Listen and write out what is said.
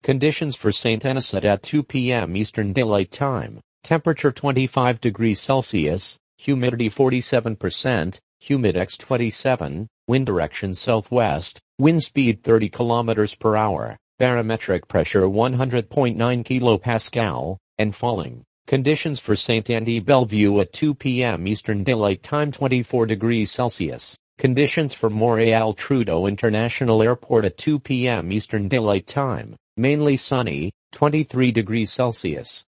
Conditions for St. Anisette at 2 p.m. Eastern Daylight Time. Temperature 25 degrees Celsius, humidity 47%, humidex 27, wind direction southwest, wind speed 30 kilometers per hour, barometric pressure 100.9 kilopascal, and falling. Conditions for St. Andy Bellevue at 2 p.m. Eastern Daylight Time 24 degrees Celsius. Conditions for Montreal Trudeau International Airport at 2 p.m. Eastern Daylight Time. Mainly sunny, 23 degrees Celsius.